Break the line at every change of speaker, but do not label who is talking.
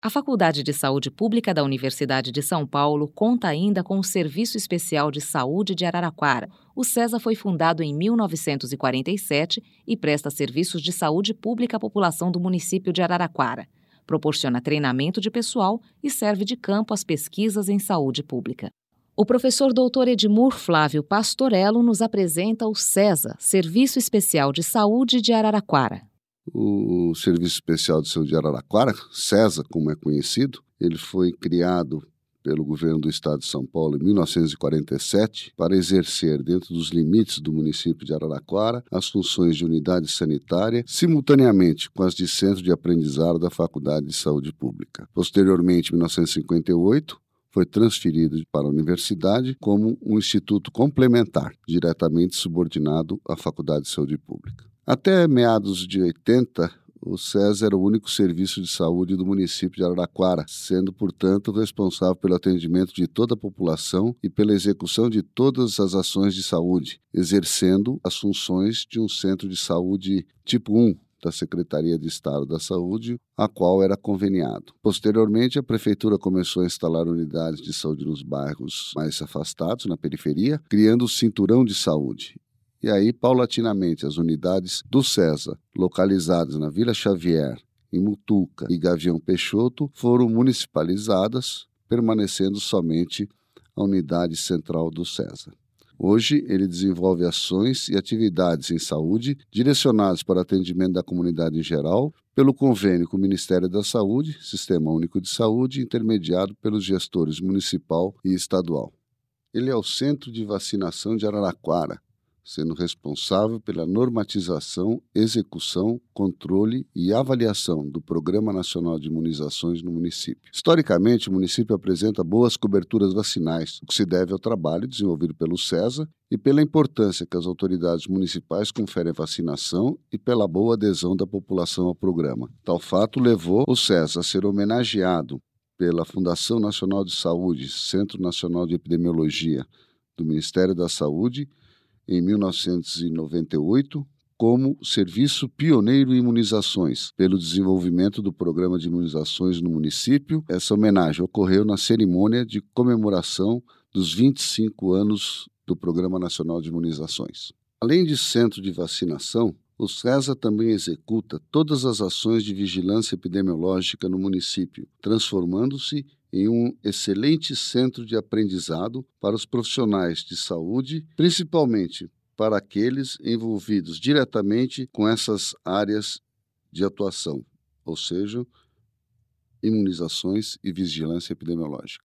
A Faculdade de Saúde Pública da Universidade de São Paulo conta ainda com o Serviço Especial de Saúde de Araraquara. O SESA foi fundado em 1947 e presta serviços de saúde pública à população do município de Araraquara. Proporciona treinamento de pessoal e serve de campo às pesquisas em saúde pública. O professor Dr. Edmur Flávio Pastorello nos apresenta o SESA, Serviço Especial de Saúde de Araraquara.
O Serviço Especial de Saúde de Araraquara, SESA, como é conhecido, ele foi criado pelo governo do estado de São Paulo em 1947 para exercer, dentro dos limites do município de Araraquara, as funções de unidade sanitária, simultaneamente com as de centro de aprendizado da Faculdade de Saúde Pública. Posteriormente, em 1958, foi transferido para a universidade como um instituto complementar, diretamente subordinado à Faculdade de Saúde Pública. Até meados de 80, o SESA era o único serviço de saúde do município de Araraquara, sendo, portanto, responsável pelo atendimento de toda a população e pela execução de todas as ações de saúde, exercendo as funções de um centro de saúde tipo 1, da Secretaria de Estado da Saúde, a qual era conveniado. Posteriormente, a Prefeitura começou a instalar unidades de saúde nos bairros mais afastados, na periferia, criando o Cinturão de Saúde. E aí, paulatinamente, as unidades do SESA, localizadas na Vila Xavier, em Mutuca e Gavião Peixoto, foram municipalizadas, permanecendo somente a unidade central do SESA. Hoje, ele desenvolve ações e atividades em saúde direcionadas para o atendimento da comunidade em geral, pelo convênio com o Ministério da Saúde, Sistema Único de Saúde, intermediado pelos gestores municipal e estadual. Ele é o Centro de Vacinação de Araraquara, sendo responsável pela normatização, execução, controle e avaliação do Programa Nacional de Imunizações no município. Historicamente, o município apresenta boas coberturas vacinais, o que se deve ao trabalho desenvolvido pelo SESA e pela importância que as autoridades municipais conferem à vacinação e pela boa adesão da população ao programa. Tal fato levou o SESA a ser homenageado pela Fundação Nacional de Saúde, Centro Nacional de Epidemiologia do Ministério da Saúde, em 1998, como Serviço Pioneiro em Imunizações, pelo desenvolvimento do programa de imunizações no município. Essa homenagem ocorreu na cerimônia de comemoração dos 25 anos do Programa Nacional de Imunizações. Além de centro de vacinação, o SESA também executa todas as ações de vigilância epidemiológica no município, transformando-se em um excelente centro de aprendizado para os profissionais de saúde, principalmente para aqueles envolvidos diretamente com essas áreas de atuação, ou seja, imunizações e vigilância epidemiológica.